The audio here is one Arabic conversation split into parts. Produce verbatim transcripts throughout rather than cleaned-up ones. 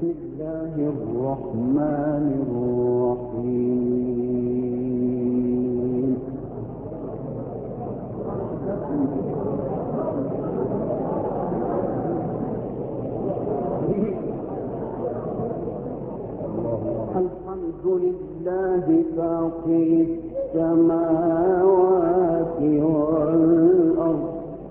بسم الله الرحمن الرحيم. الحمد لله فاطر السماوات والأرض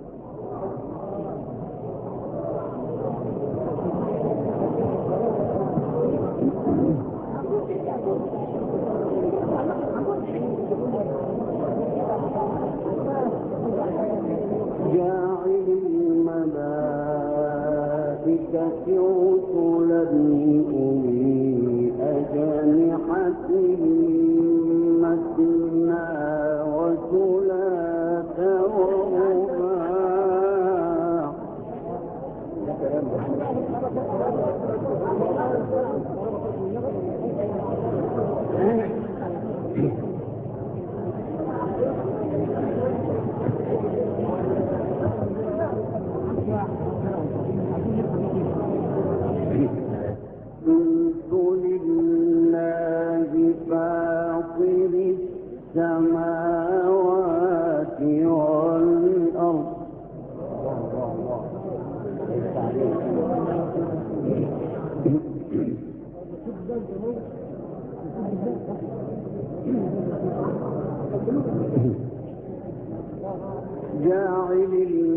جاعل الملائكة رسلا أولي أجنحة مثنى وثلاث ورباع. الحمد لله فاطر السماوات والأرض جاعل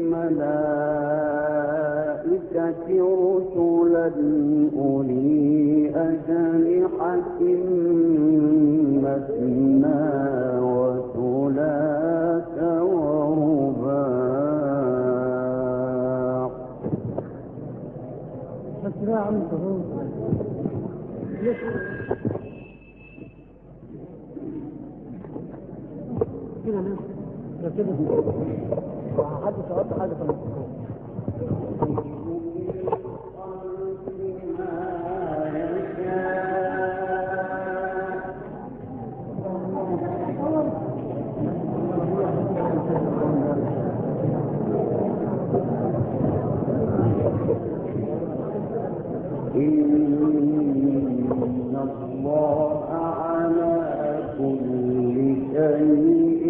الملائكة رسلا أولي أجنحة مثنى وثلاث ورباع. حد سؤال حد في إن الله على كل شيء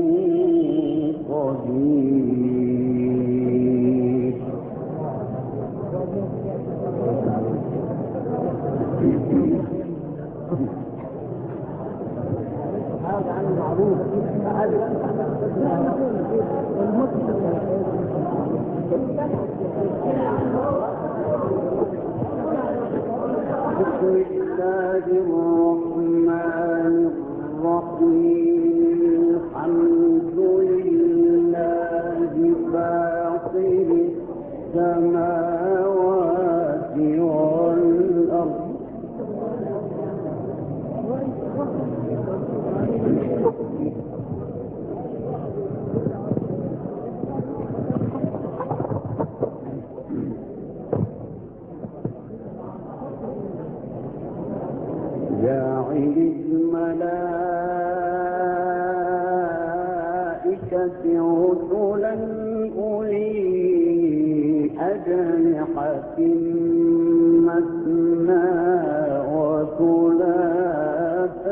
قدير. هذا عن المعروف بسم الله الرحمن الرحيم. الحمد لله فاطر السماوات والأرض جاعل الملائكة رسلا أولي أجنحة مثنى وثلاث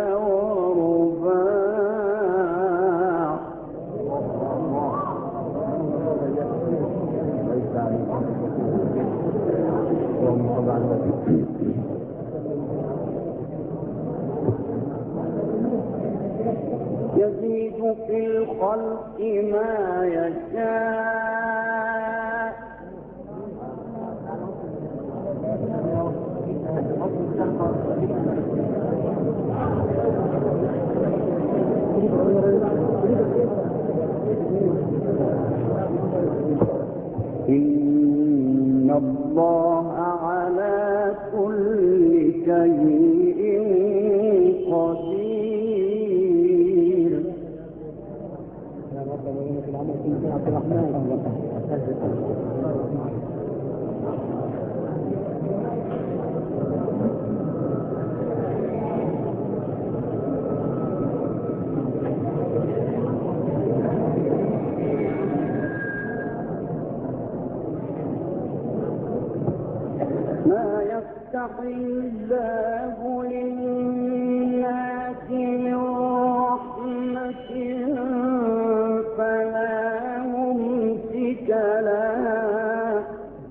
ورباع. يزيد في الخلق ما يشاء إن الله على كل شيء قدير. عبد الرحمن يفتح الله للناس من رحمة فلا ممسك لها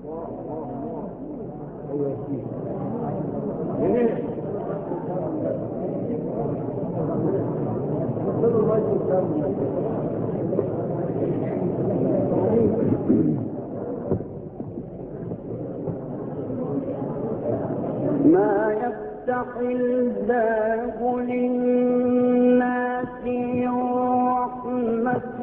ما يفتح الله للناس من رحمة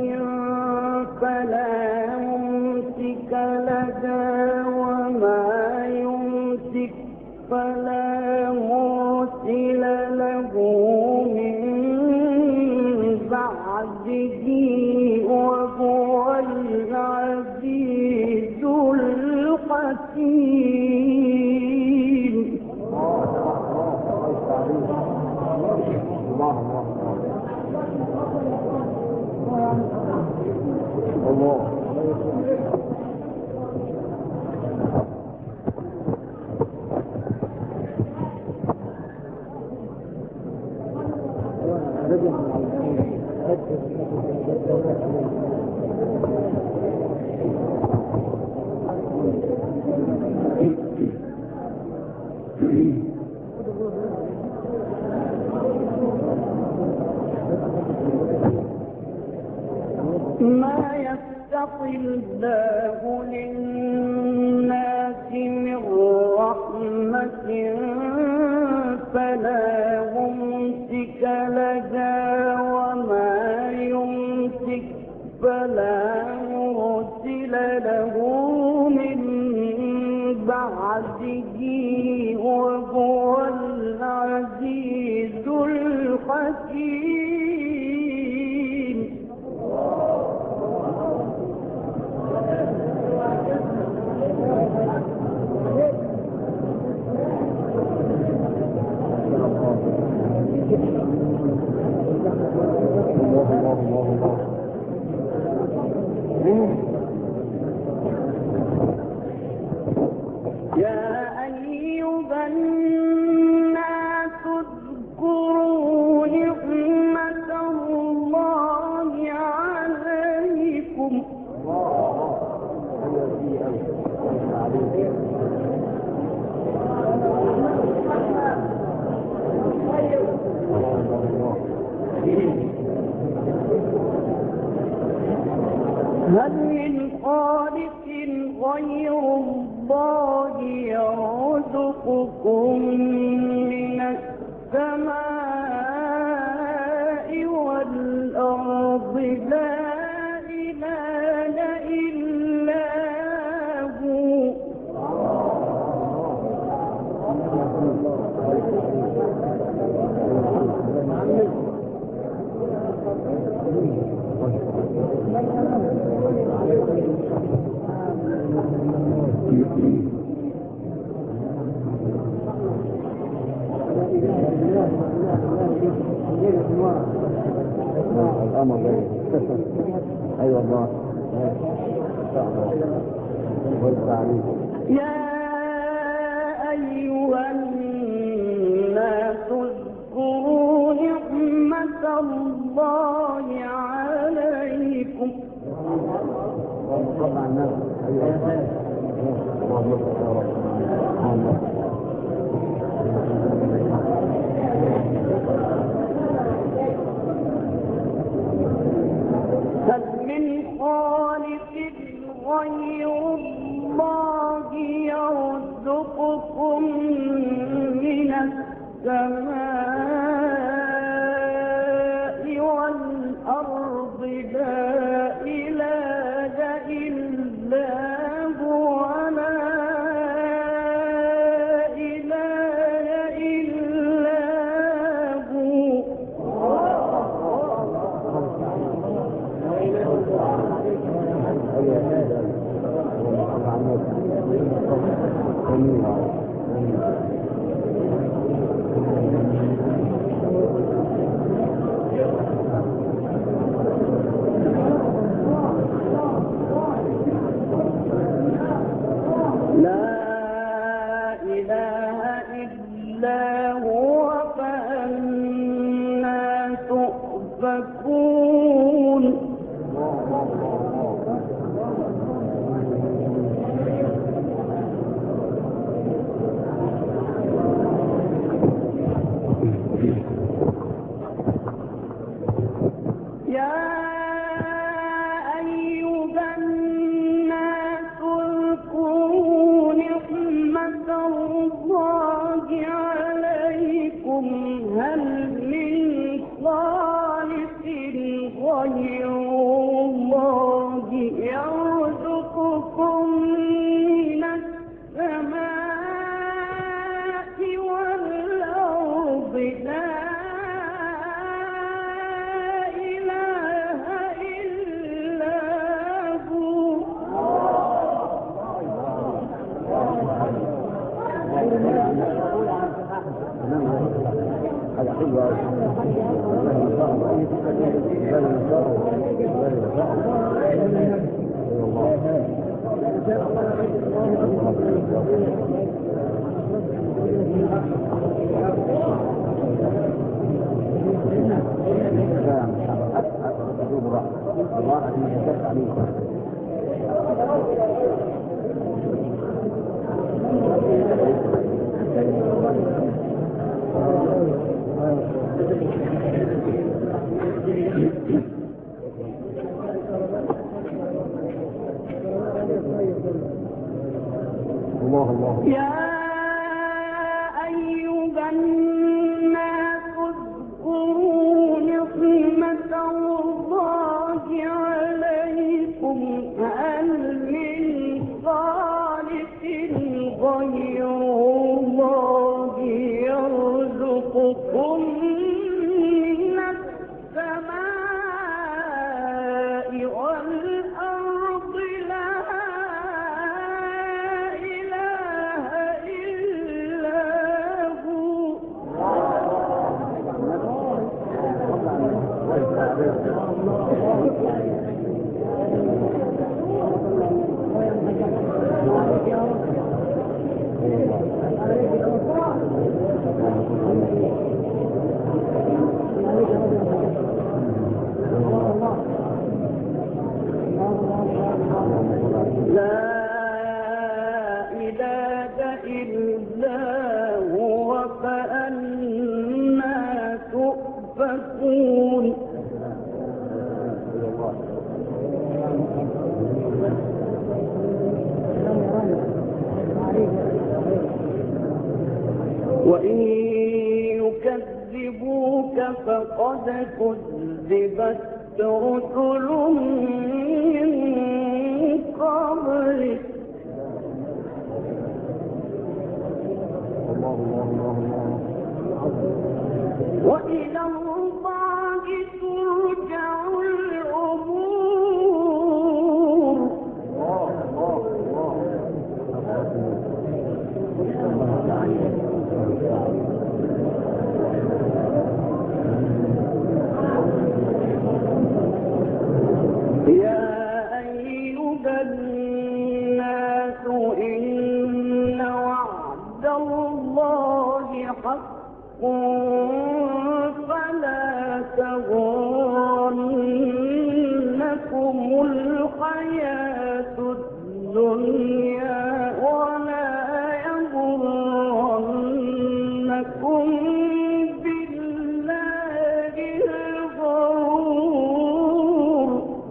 فلا ممسك لها وما يمسك فلا مرسل له من بعده وهو العزيز الحكيم. الله الله ما يفتح الله للناس من رحمة فلا ممسك لها وما يمسك فلا مرسل له من بعده وهو العزيز الحكيم. يا أيها الناس اذكروا نعمة الله عليكم هل من خالق غير الله يرزقكم من السماء والأرض لا إله إلا هو. الأمر أيوة الله يا أيها الناس اذكروا نعمة الله عليكم طبعا الناس هل من خالق غير الله يرزقكم من السماء والأرض لا إله إلا هو لا إله إلا هو. إلا هو فأنا تؤفكون. الله الله. يا أيها الناس اذكروا نعمة الله عليكم هل من خالق غير الله يرزقكم من السماء والأرض لا إله إلا هو. لا إله إلا هو فأنا تؤفكون. وإن يكذبوك فقد كذبت رسل من قبلك. وإلى الله ترجع الأمور. يا أيها الناس إن وعد الله حق فلا تغرنكم الحياة الدنيا ولا يغرنكم بالله الغرور.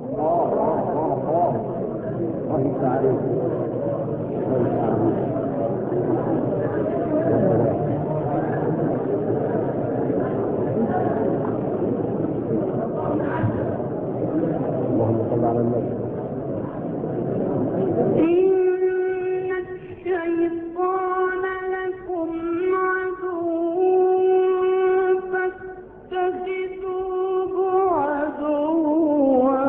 اللهم صل على النبي. إن الشيطان لكم عدو فاتخذوه عدوا.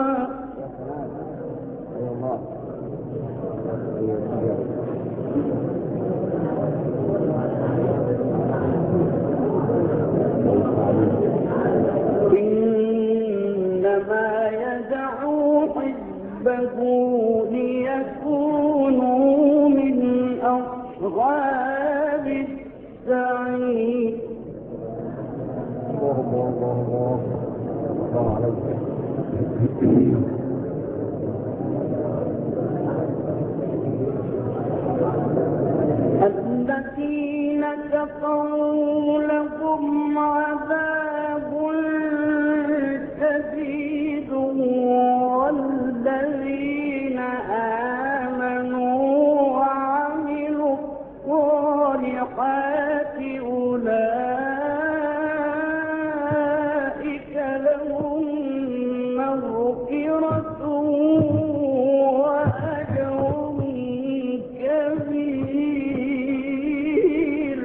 إنما يدعو حزبه ليكونوا من أصحاب السعير. حميد. الله الله الله الله الله عليك. الذين كفروا لهم عذاب شديد والذين آمنوا وعملوا الصالحات أولئك لهم مغفرة وأجر كبير.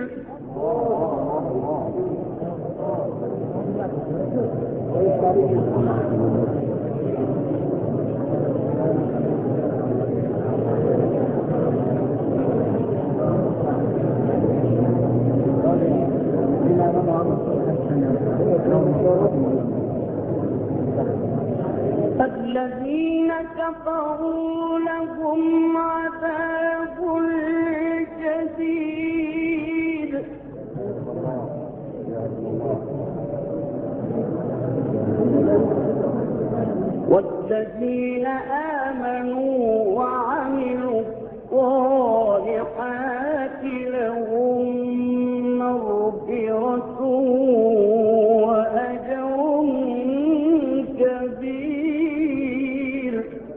الذين كفروا لهم عذاب شديد والذين آمنوا وعملوا الصالحات لهم مغفرة وأجر كبير.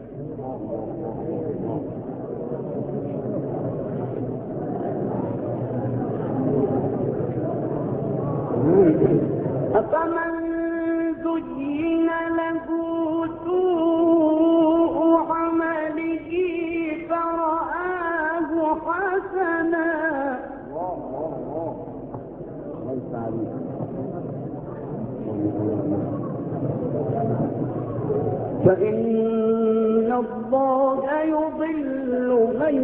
أفمن زين له سوء عمله فرآه حسنا فإن الله يضل من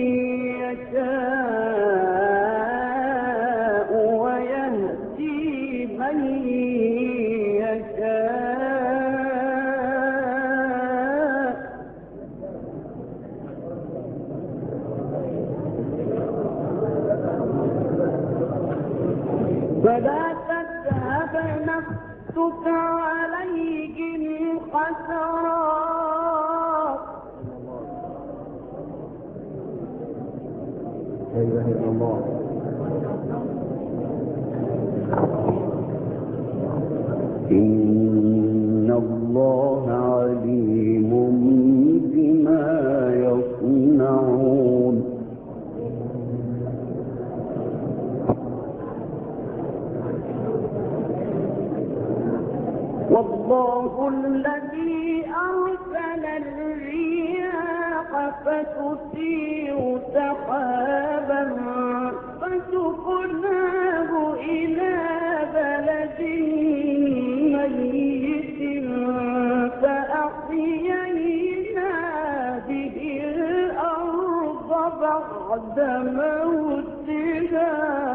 يشاء ويهدي من يشاء. فلا تذهب نفسك عليهم حسرات. لا إله إلا الله. إن الله عليم بما يصنعون. والله الذي أرسل الرياح فتثير سحابا فسقناه إلى بلد ميت فأحيينا به الأرض بعد موتها.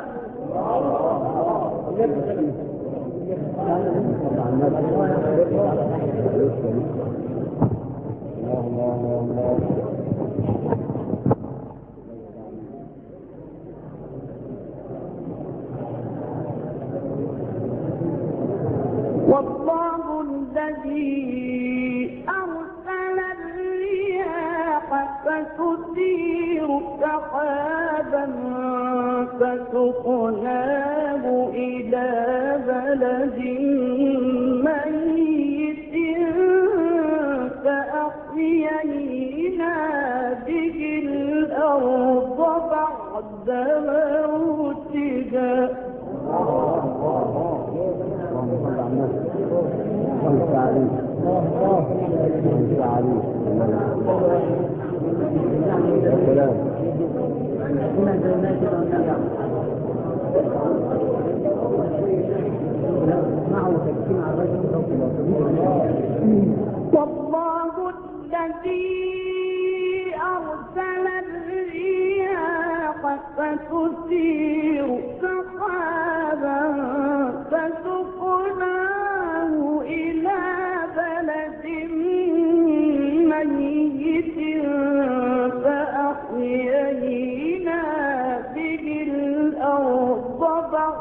والله الذي أرسل الرياح فتثير سحابا فسقناه إلى بلد ميت فأحيينا به الأرض بعد موتها. والله الذي أرسل الرياح فتثير سحابا فسقناه إلى بلد ميت فأحيينا به الأرض بعد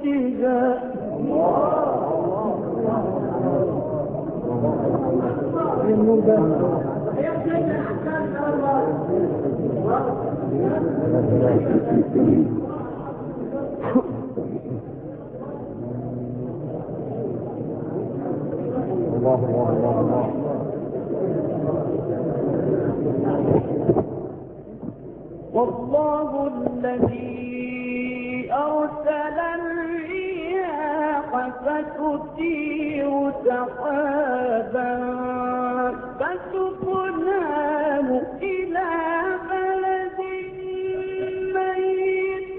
الله الله الله الله. والله الذي أرسل الرياح فتثير سحابا فسقناه إلى بلد ميت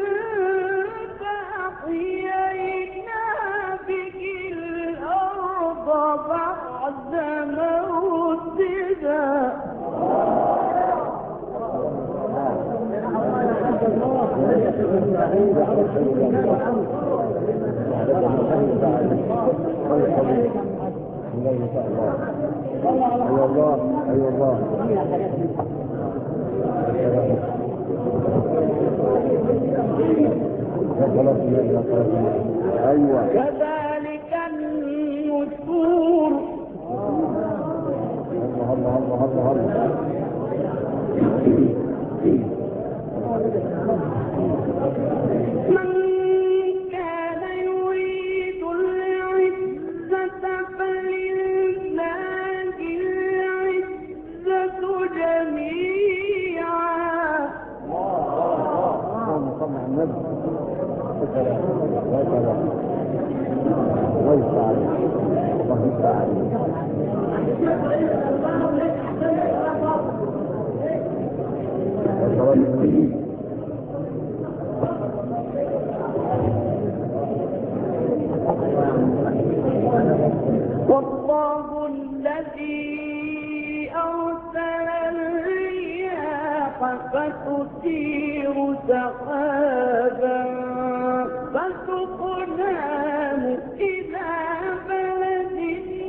فأحيينا به الأرض بعد موتها. أي الله أي الله. أيوة كذلك النشور. الله الله الله الله. من كان يريد العزة فلله العزة جميعا. اللهم صل على النبي. الله يستعان الله يستعان. والله الذي أرسل الرياح فتثير سحابا فسقناه إلى بلد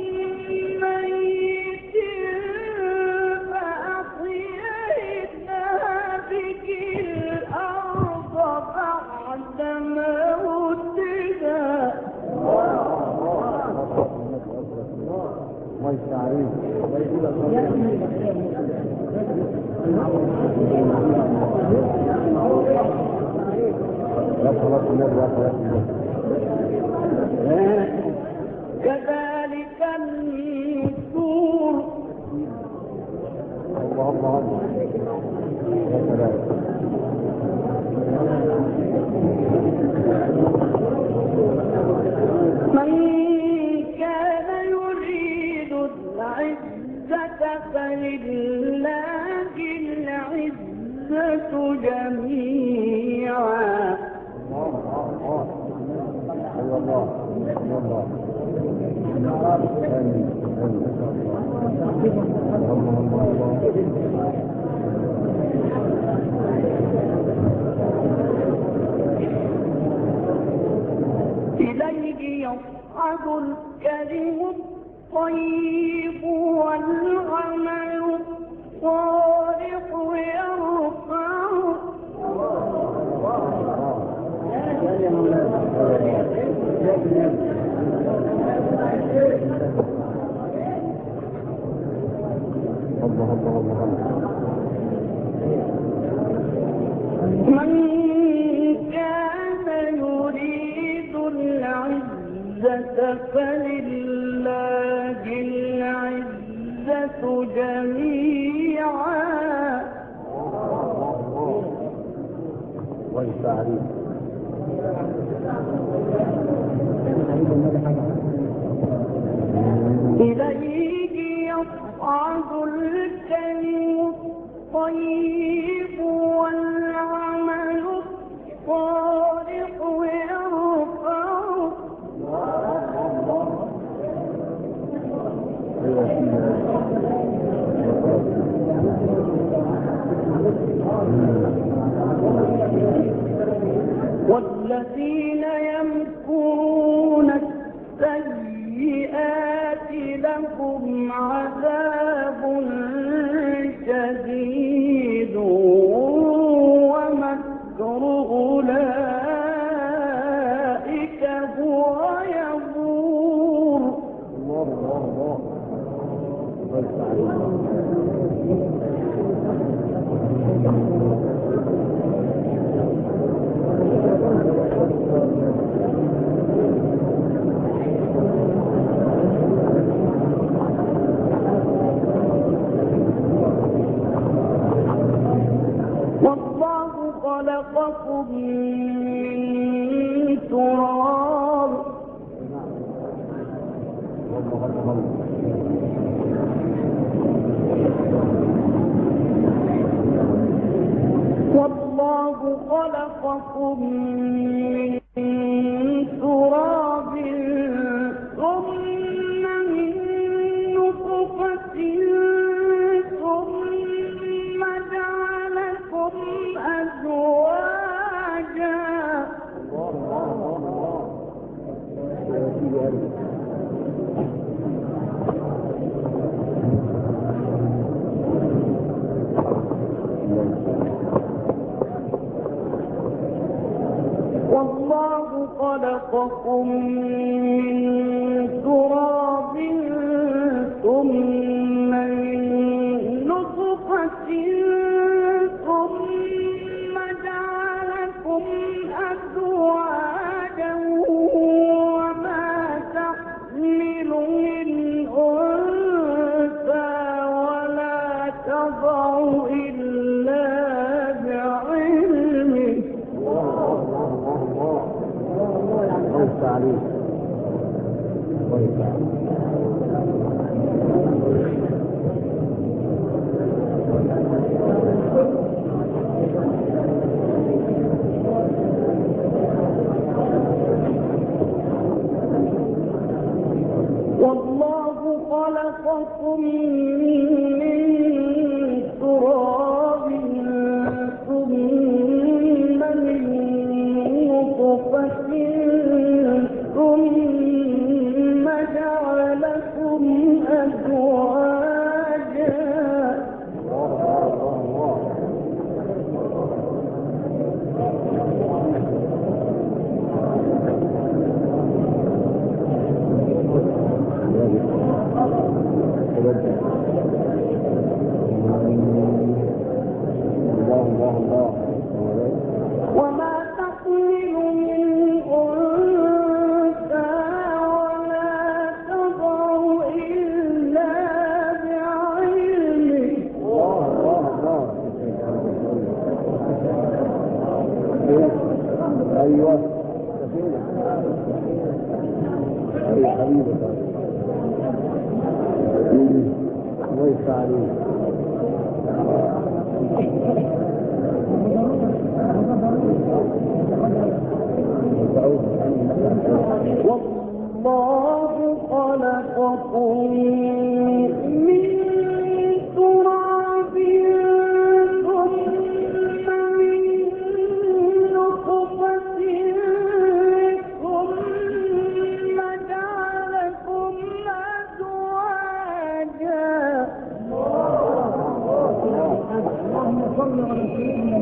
ميت فأحيينا به الأرض بعد موتها. الله يستعين. كذلك النشور. الله الله الله. من كان يريد العزة فلله العزة جميعا. إليه يصعد الكلم الطيب والعمل الصالح يرفعه. من كان يريد العزة فلله العزة جميعا. والتعريف. إليه يصعد الكلم الطيب والعمل الصالح يرفعه. والذين يمكرون السيئات لهم عذاب شديد ومكر أولئك خلقكم من تراب والله خلقكم من تراب ثم من نطفة ثم جعلكم أزواجا والله خلقكم من تراب ثم من نطفة ثم جعلكم أزواجا وما تحمل من أنثى ولا تضع إلا بعلمه كويس عليك كويس والله خلقكم من تراب ثم من نطفة ثم جعلكم أزواجا وما تحمل من أنثى ولا تضع إلا بعلمه ايوه اي حبيبي كويس عليك والله خلقكم من تراب ثم من نطفة ثم جعلكم أزواجا اللهم صل على سيدنا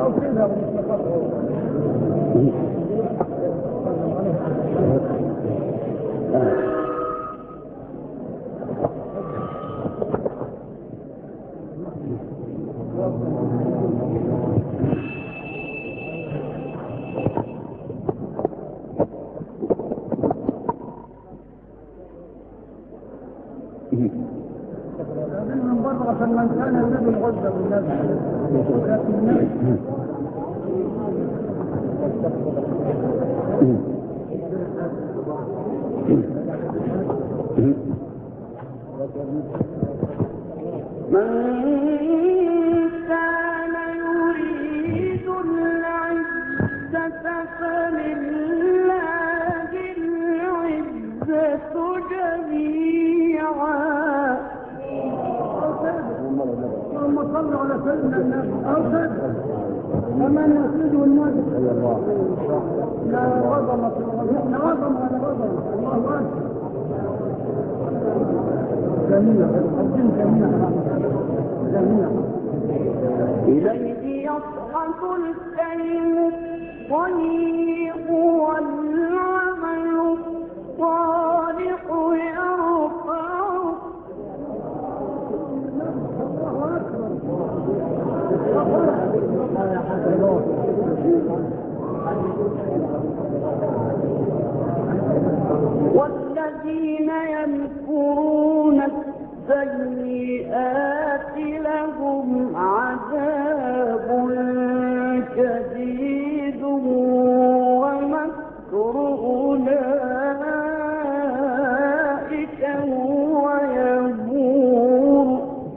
من بره من كان يريد الغزة بالناس من كان يريد العزة فلله العزة جميعا اللهم صل على سيدنا النبي أرشد فمن يسجد الناس لا غضب لا غضب على غضب الله أكبر جميع الدين جميع جميع إليه يصعد الكلم الطيب والعمل الصالح يرفعه والذين يمكرون السيئات لهم عذاب شديد المكر أولئك هو يبور.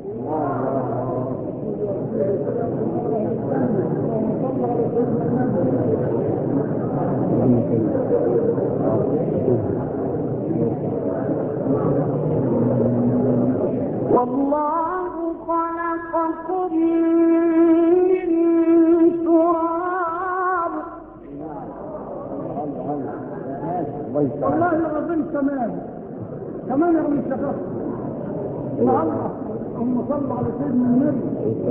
والله خلقكم من تراب. والله العظيم كمان كمان يا من شفاف الله اللهم صل على سيدنا النبي.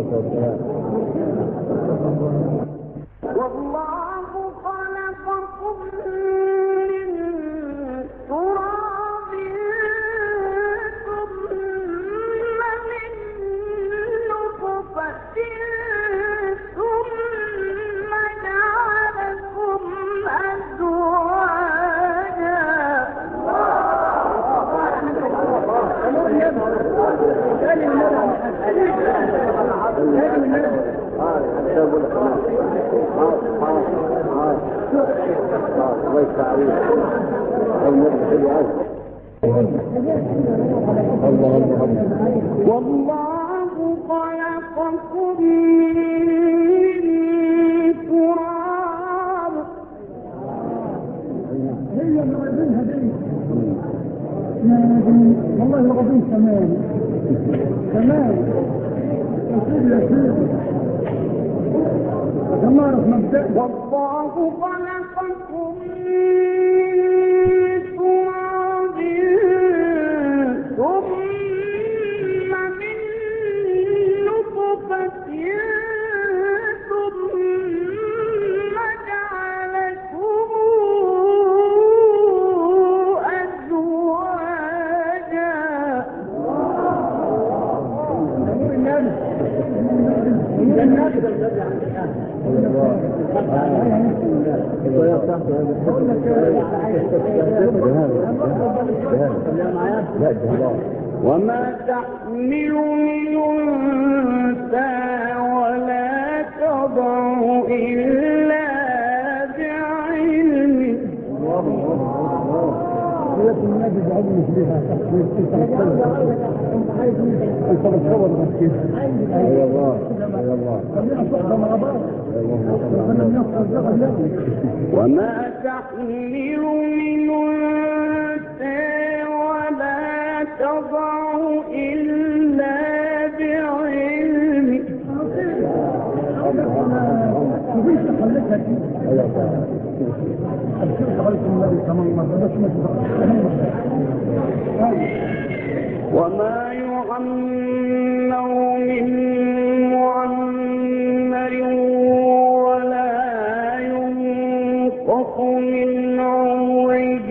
والله خلقكم من تراب ثم من نطفة ثم جعلكم أزواجا. والله خلقكم من تراب. هي العظيم هديه والله العظيم كمان كمان يا سيدي يا سيدي كمان مبدأ. والله خلقكم من تراب ثم من نطفة ثم جعلكم أزواجا. وما تحمل من أنثى ولا تضع إلا بعلمه. النبي بعلمه بها انت بتصور بس اي الله اي الله خلينا نصحى مع بعض. وما تحمل من أنثى ولا تضع إلا بعلمه. وما يعمر من معمر ولا ينقص من عمره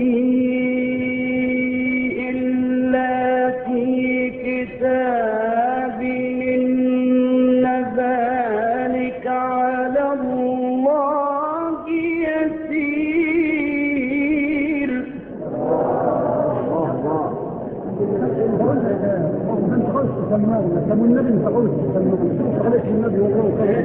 إلا في كتاب إن ذلك على الله يسير. كم النبي انت قلت خليك النبي والله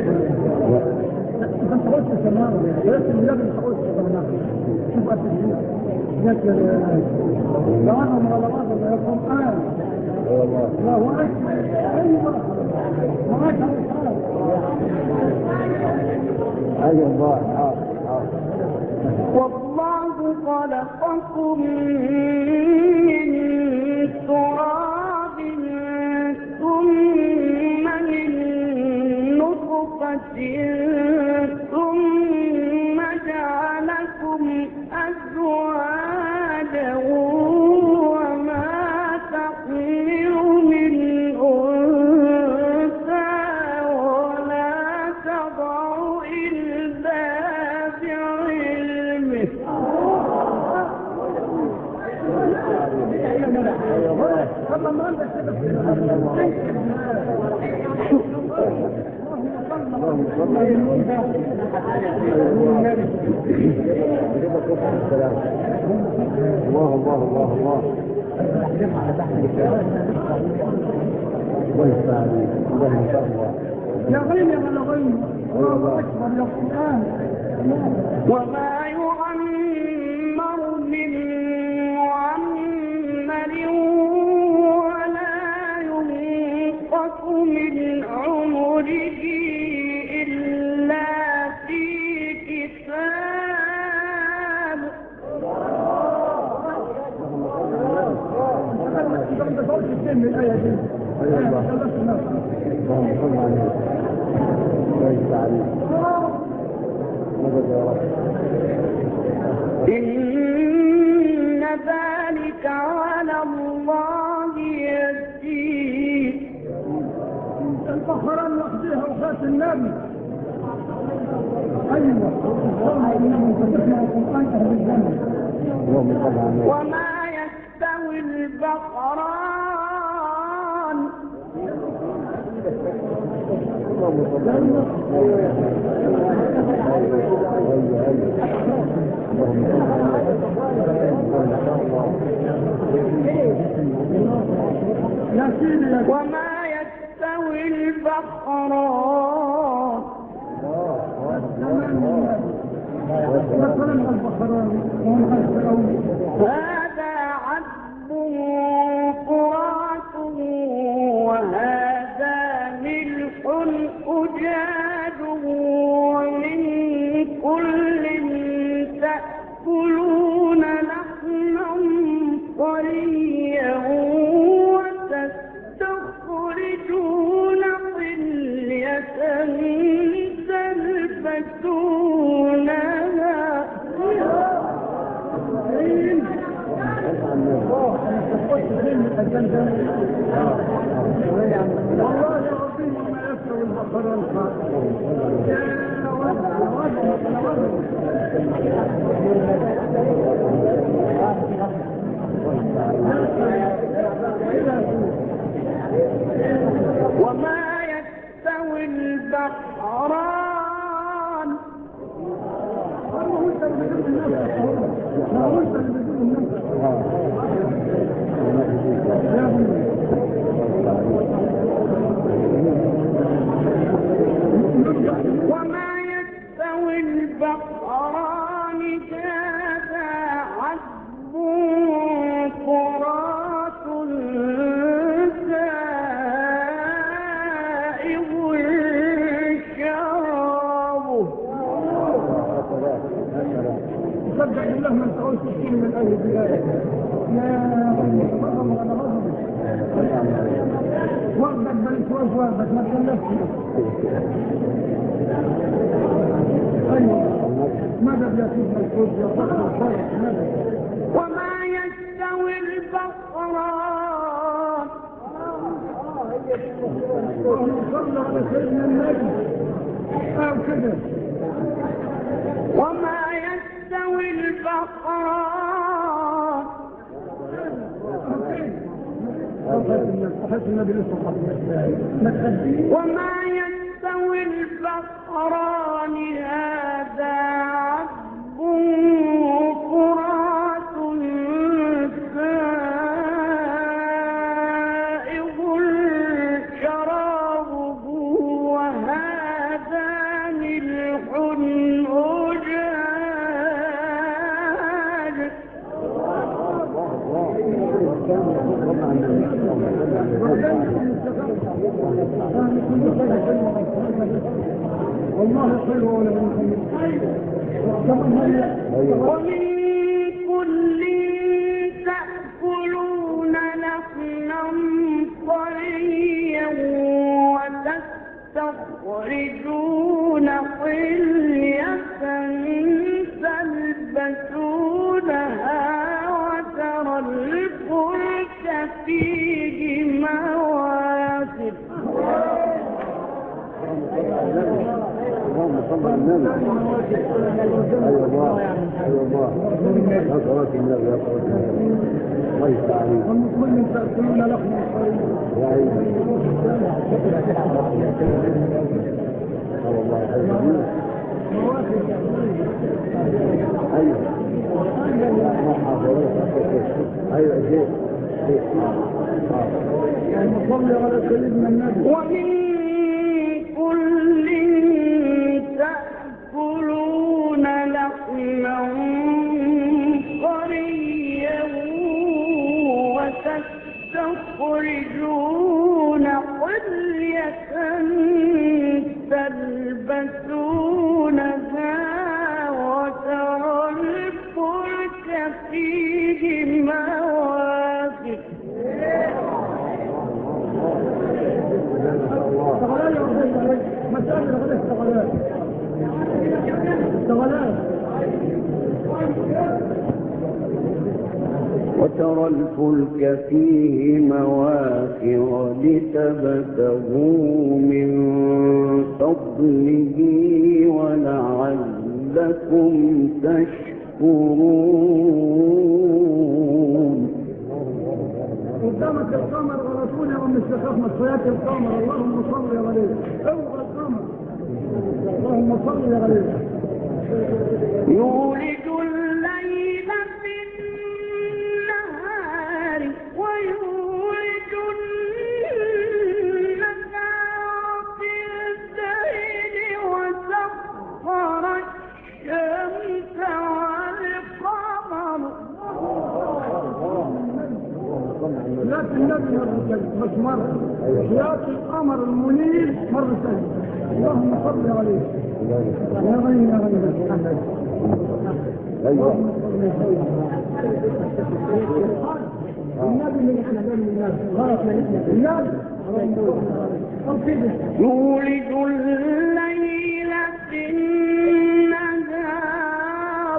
انت قلت سماه بس النبي انت قلت سماه. شوف قد ايه جت لو انا مغلطات القران الله اكبر. ايوه معاك اي الله. والله خلقكم من تراب ثم من نطفة ثم جعلكم أزواجا وما تحمل من أنثى ولا تضع إلا بعلمه. الله الله الله الله الله يستعين الله ان شاء الله. يا غيم يا غيم الله اكبر يا قران. وما يعمر فين الآية دي؟ أيوة الله. خلصنا. اللهم صل على النبي. كويس عليك. مدد يا رب. إن ذلك على الله يسير. البقرة لوحدها وفات النبي. أيوة. اللهم تسمع القرآن أهل الجنة. اللهم صل على النبي. وما يستوي البقران اللهم صل على النبي. أيوة أيوة. اللهم صل على النبي. يا سيدي يا وما يستوي البقران مثلا البقرة هذا عذب فرات وهذا ملح أجاج ومن كل تأكلون لحما طريا وتستخرجون حلية تلبسونها والله العظيم ما يستوي البقرة الخاطئة. يا وضع وضع وضع. وما يستوي البحران ما هو انت اللي بتقول الناس ما هو انت اللي بتقول الناس يا ابني. وما يستوي البحران هذا عذب فرات سائغ شرابه. صدق بالله ما تعود تشتري من اهل البلاد. يا غضب على غضب. وقتك بالكويس وقتك ما تكلفش. ايوه مدد يا سيدنا الكويس يا صاحب الشرف مدد. وما يستوي البحران اللهم صل على سيدنا النبي. او كده وما يستوي البحران أحس النبي لسه صحيح ما تخبيه. وما يستوي البحران هذا عذب فرات سائغ شرابه وهذا ملح أجاج. والله حلو ولا من ومن كل تأكلون لحما طريا وتستخرجون حلية تلبسونها وترى الفلك فيه مواخر. اللهم صل على النبي. ايوه الله ايوه الله. يا صلاة النبي يا صلاة النبي. الله يستعين. والمسلمين تأكلون لحم يا عيني. صلى الله عليه وسلم. ايوه. ايوه شيء. المصلي على سيدنا النبي. ومن كل تأكلون لحما طريا وتستخرجون حلية تلبسونها وترى الفلك فيه مواخر. وترى الفلك فيه مواخر لتبتغوا من فضله ولعلكم تشكرون. قدامك القمر ورسول يا ام الشيخ احمد صياد القمر، اللهم صل عليه. اوعى القمر، اللهم صل عليه. يولد الليل في النهار ويولد النهار في الليل وسخر الشمس والقمر. لكن النبي مرتين مش مرة، صياد القمر المنير مرتين. اللهم صل عليه. يا غني يا غني النبي من احنا من الناس خلاص من الناس. يولد الليل في النهار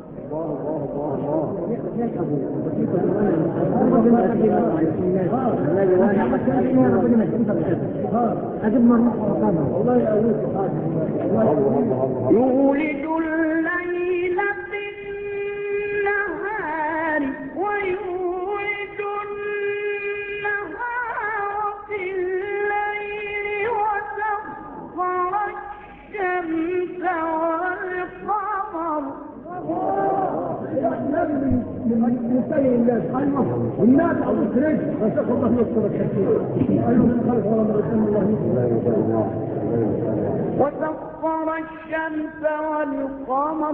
يولد الليل في النهار ويولد النهار في الليل وسخر الشمس والقمر. من سيء الناس الناس أبو سريج وشيخ الله يذكر الكثير. أيها الخلق ورسول الله وسخر الشمس والقمر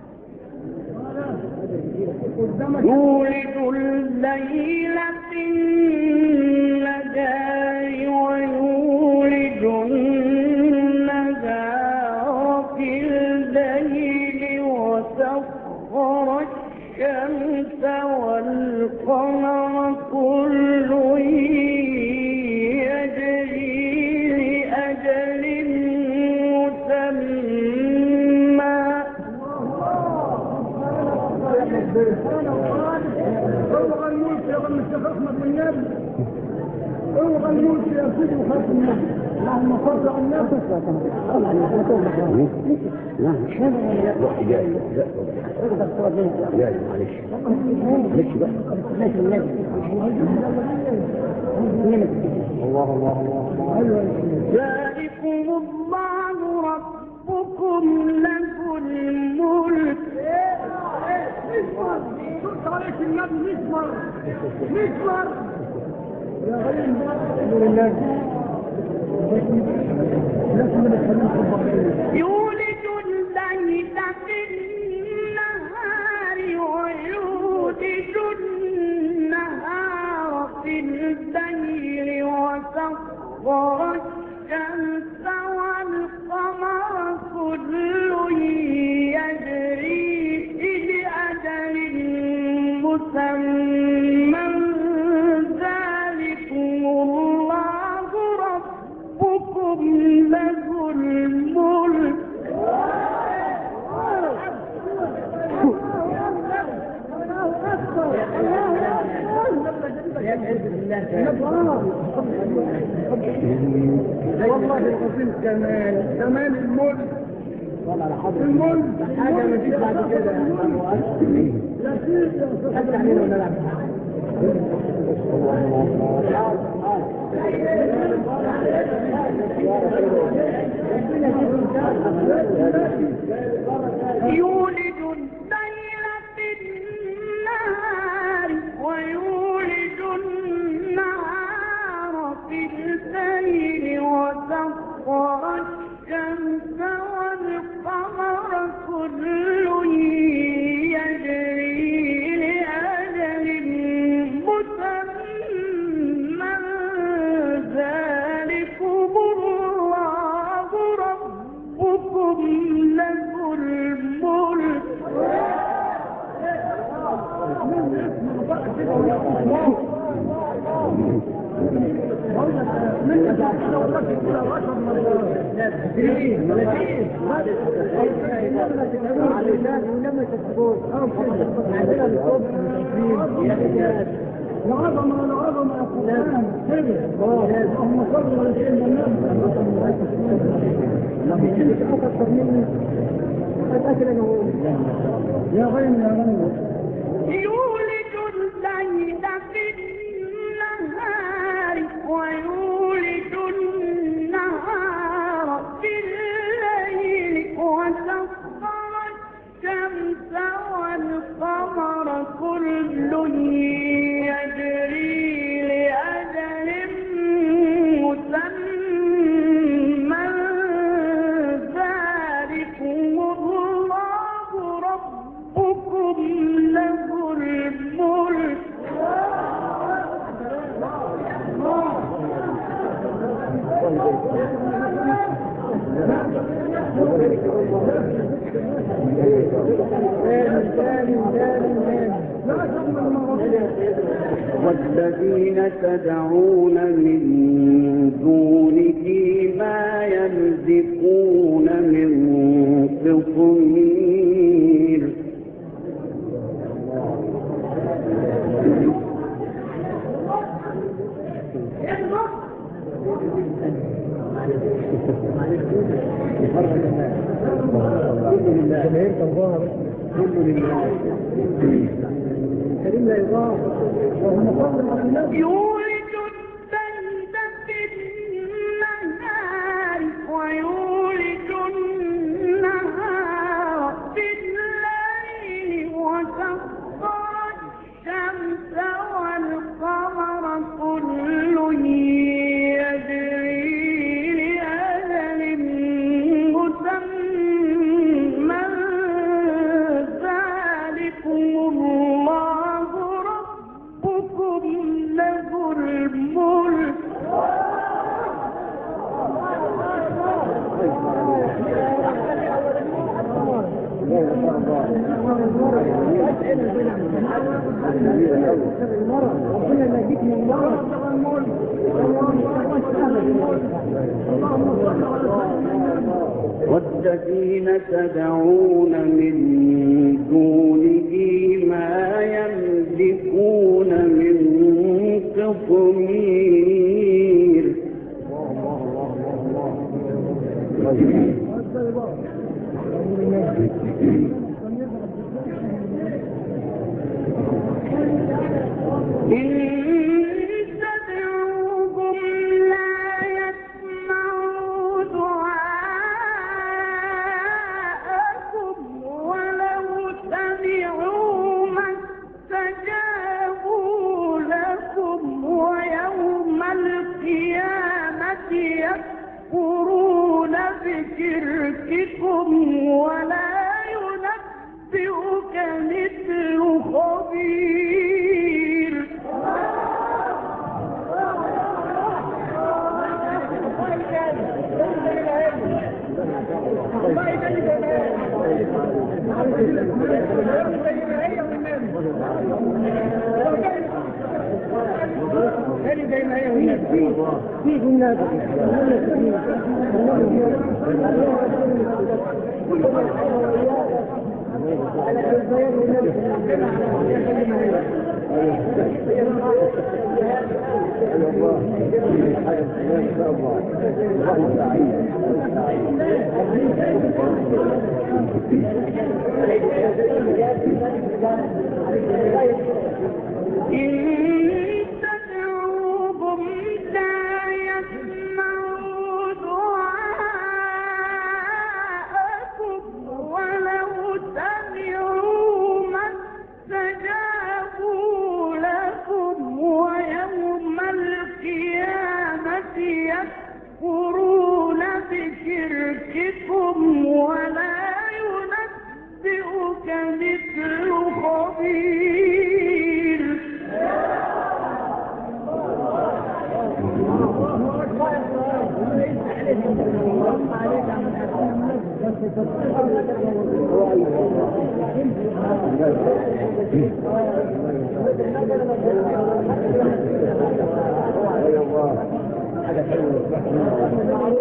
يولد الليل في النهار ويولد النهار في الليل وسخر الشمس والقمر كل يجري لأجل مسمى. اوعى الموت يا ابن الشيخ احمد من النبي، اوعى الموت يا سيدي وخاف النبي. اللهم صل على النبي. لا معلش معلش بقى. الله الله الله. ذلكم الله ربكم له الملك. شفت عليك النبي مئة مرة مئة مرة يا غريب. يولد الليل في النهار ويولد النهار في الليل وسخر الشمس والقمر كل يجري لأجل مسمى. ذلكم الله ربكم له الملك. والله العظيم كمال كمال الملك. الملك حاجة ما فيش بعد كده. لا فيش حتى علينا ولا لا. يولد الليل في النهار ويولد النهار في الليل وسخر الشمس والقمر كل يجري لأجل مسمى. ذلكم الله ربكم له الملك. من أجل كده والله كده رشد مرات. ولما تكتبوش عندنا الصبح العظمة العظمة يا فلان هم صبروا لشيء أكثر مني أتأكد أنه يا غيم يا غيم يولج الليل في النهار ويولج النهار في الليل وسخر الشمس والقمر كل يجري لأجل مسمى ذلكم الله ربكم له الملك والذين تدعون من دونه ما يملكون من قطمير يولج الليل في النهار ويولج النهار في الليل وسخر الشمس والقمر كل يجري لأجل مسمى ذلكم الله ربكم له الملك ربنا يجيك من الله والذين تدعون من دونه ما يملكون من قطمير إن تدعوهم لا يسمعوا دعاءكم ولو سمعوا ما استجابوا لكم ويوم القيامة يكفرون بشرككم ولا ينبئك مثل خبير إن تدعوهم لا يسمعوا دعاءكم ولو سمعوا ما استجابوا لكم ويوم القيامة يكفرون بشرككم ولا ينبئك مثل خبير حاجة حلوة.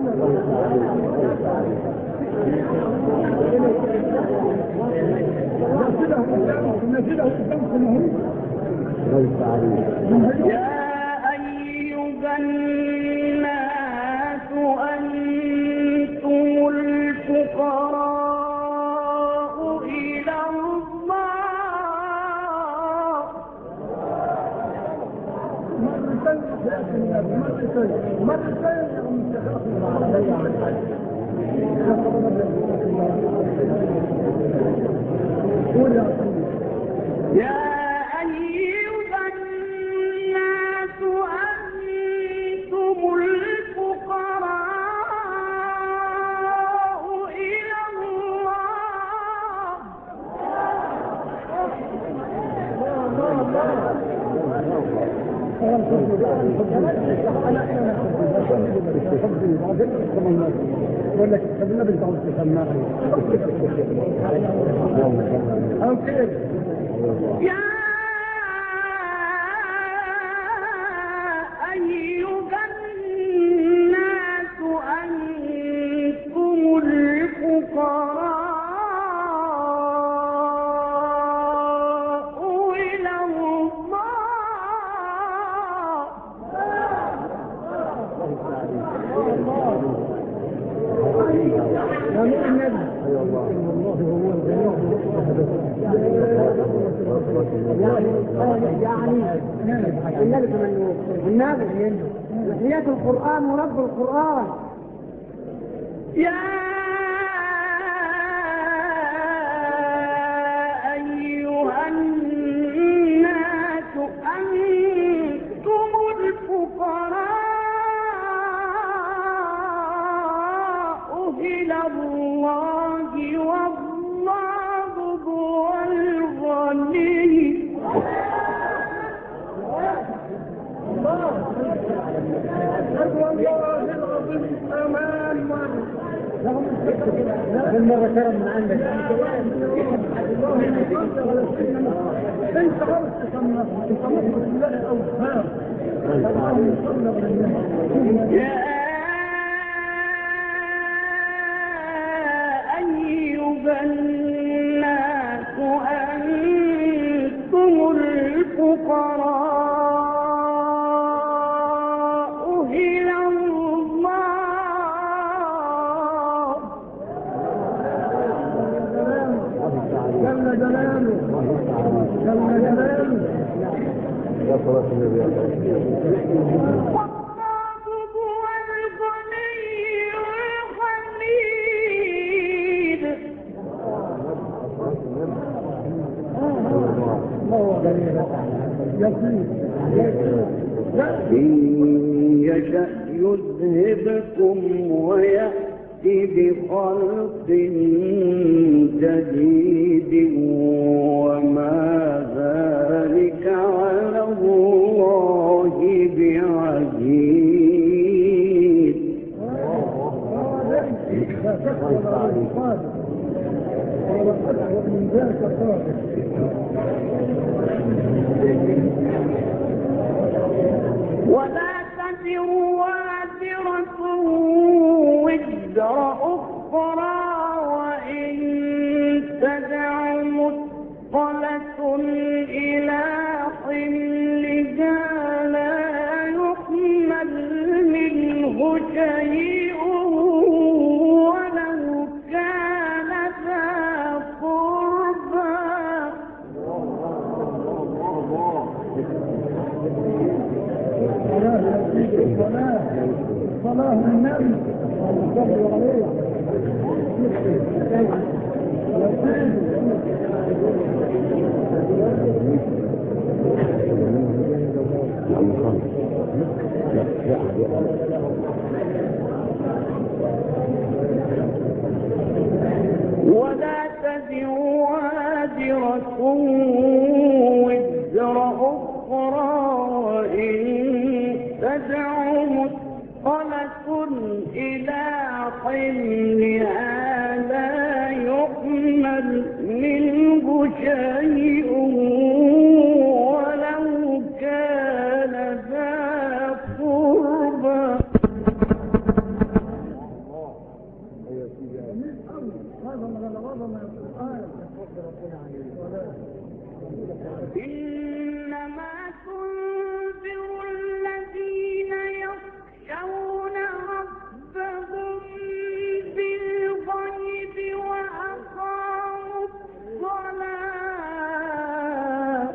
يا أيها الناس أنتم الفقراء إلى الله. مرتين مرتين يا أيها الناس أنتم الفقراء إلى الله. يقول لك طب النبي انت عاوز تسمعها او كيف يا أيها الناس أنتم الفقراء إلى الله. يا مؤمن والله هو يعني النبي كمان النبي وحياة القرآن ورب القرآن. يا أيها الناس أنتم الفقراء إلى الله والله هو الغني. المرة كرم من عندك انت غلط تصنف تصنف لا اوهام. يا أيها الناس أنتم الفقراء إلى الله. جل جلاله جل جلاله يا صلاة النبي يا صلاة والله هو الغني الحميد. إن يشأ يذهبكم ويأتي بخلق جديد وما ذلك على الله بعزيز. ولا تزر وازرة وزر أخرى وإن تدع مثقلة إلى حملها لا يحمل منه شيء ولو كان ذا قربى. صلاة النبي صلى عليه ولا تزر وازرة وزر أخرى وإن تدع مثقلة إلى حملها لا يحمل منه شيء ولو كان ذا قربى. إنما تنذر الذين يخشون ربهم بالغيب وأقاموا الصلاة.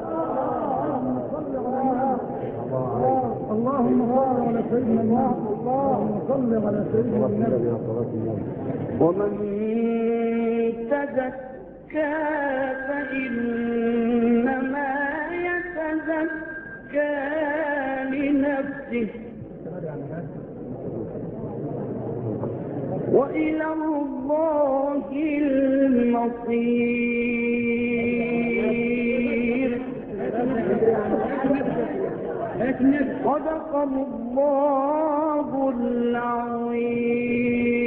اللهم صل على سيدنا محمد. اللهم صل على سيدنا محمد. ومن تزكى فإنما يتزكى لنفسه وإلى الله المصير. صدق الله العظيم.